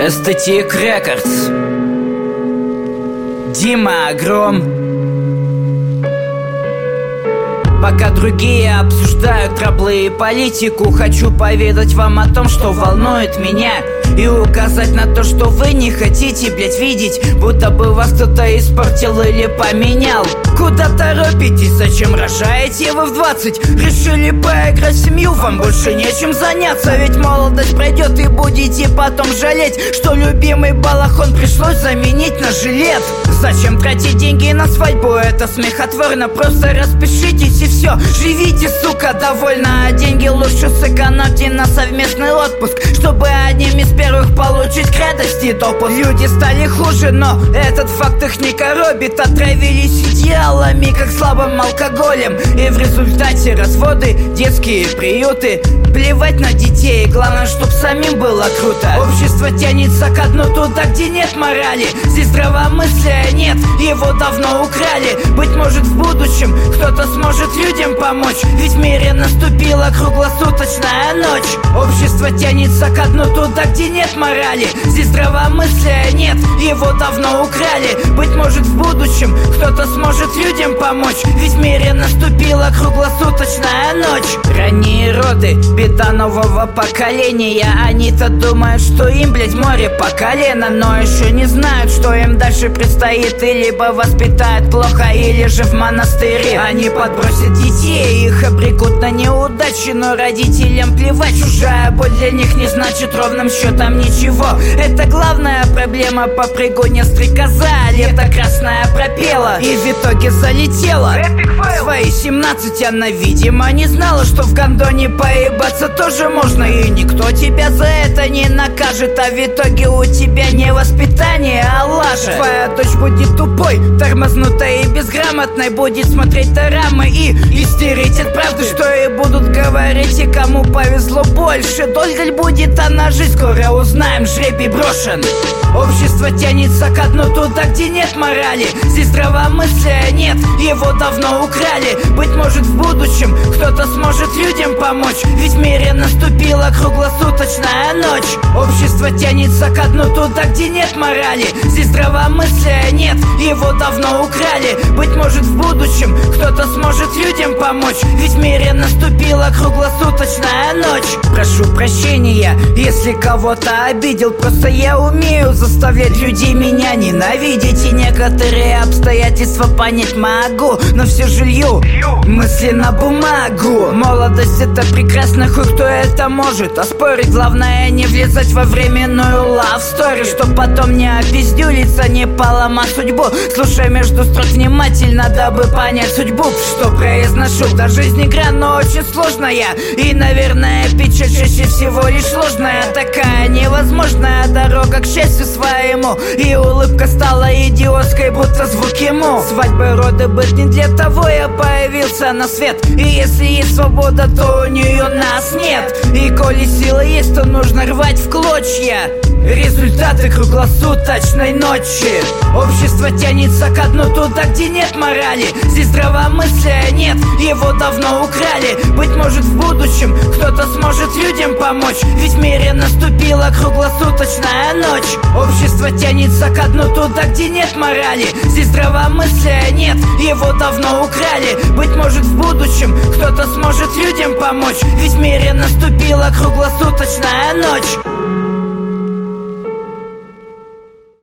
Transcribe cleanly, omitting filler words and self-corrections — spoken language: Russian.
Эстетик Рекордс. Дима Огром. Пока другие обсуждают траблы и политику, хочу поведать вам о том, что волнует меня, и указать на то, что вы не хотите, блять, видеть, будто бы вас кто-то испортил или поменял. Куда торопитесь, зачем рожаете вы в 20? Решили поиграть в семью, вам больше нечем заняться. Ведь молодость пройдет и будете потом жалеть, что любимый балахон пришлось заменить на жилет. Зачем тратить деньги на свадьбу, это смехотворно. Просто распишитесь и все, живите, сука, довольно. А деньги лучше сэкономьте на совместный отпуск, чтобы одним из первых получить к радости допуск. Люди стали хуже, но этот факт их не коробит. Отравились идеалами, как слабым алкоголем, и в результате разводы, детские приюты. Плевать на детей, главное, чтоб самим было круто. Общество тянется ко дну туда, где нет морали. Здесь здравомыслия нет, его давно украли. Быть может, в будущем кто-то сможет людям помочь, ведь в мире наступила круглосуточная ночь. Общество тянется ко дну туда, где нет морали. Здесь здравомыслия нет, его давно украли. Быть может, в будущем кто-то сможет людям помочь, ведь в мире наступила круглосуточная ночь. Ранние роды, беда нового поколения. Они-то думают, что им, блядь, море по колено, но еще не знают, что им дальше предстоит. И либо воспитают плохо, или же в монастыре они подбросят детей, их обрекут на неудачи. Но родителям плевать, чужая боль для них не значит ровным счетом ничего. Это главная проблема по пригоне стрекоза. Лето красная пропела и в итоге залетела. В свои 17 она, видимо, не знала, что в гондоне поебаться тоже можно, и никто тебя за это не накажет. А в итоге у тебя не воспитание, а лажа. Твоя дочь будет тупой, тормознутой и безграмотной, будет смотреть дорамы и истерить от правды, что ей будут говорить, и кому повезло больше. Долго ли будет она жить, скоро узнаем, жребий брошен. Общество тянется ко дну туда, где нет морали. Здесь здравомыслия нет, его давно украли. Быть может, в будущем кто-то сможет людям помочь, ведь в мире наступила круглосуточная ночь. Общество тянется ко дну туда, где нет морали. Здесь здравомыслия нет, его давно украли. Быть может, в будущем кто-то сможет людям помочь, ведь в мире наступила круглосуточная ночь. Прошу прощения, если кого-то обидел, просто я умею заставлять людей меня ненавидеть, и некоторые обстоятельства понять могу, но все же лью мысли на бумагу. Молодость — это прекрасно, хуй кто это может оспорить. Главное не влезать во временную love story, чтоб потом не опиздюлиться, не поломать судьбу. Слушай между строк внимательно, дабы понять судьбу, что произношу. Да жизнь игра, но очень сложная, и, наверное, печаль чаще всего лишь ложная. Такая невозможная дорога к счастью своему, и улыбка стала идиотской, будто звук ему. Свадьбы, роды, быть не для того я появился на свет, и если есть свобода, то у нее нас нет. И коли силы есть, то нужно рвать в клочья результаты круглосуточной ночи. Общество тянется ко дну туда, где нет морали. Здесь здравомыслия нет, его давно украли. Быть может, в будущем кто-то сможет людям помочь, ведь в мире наступила круглосуточная ночь. Общество тянется ко дну туда, где нет морали. Здесь здравомыслия нет, его давно украли. Быть может, в будущем кто-то сможет людям помочь, ведь в мире наступила круглосуточная ночь.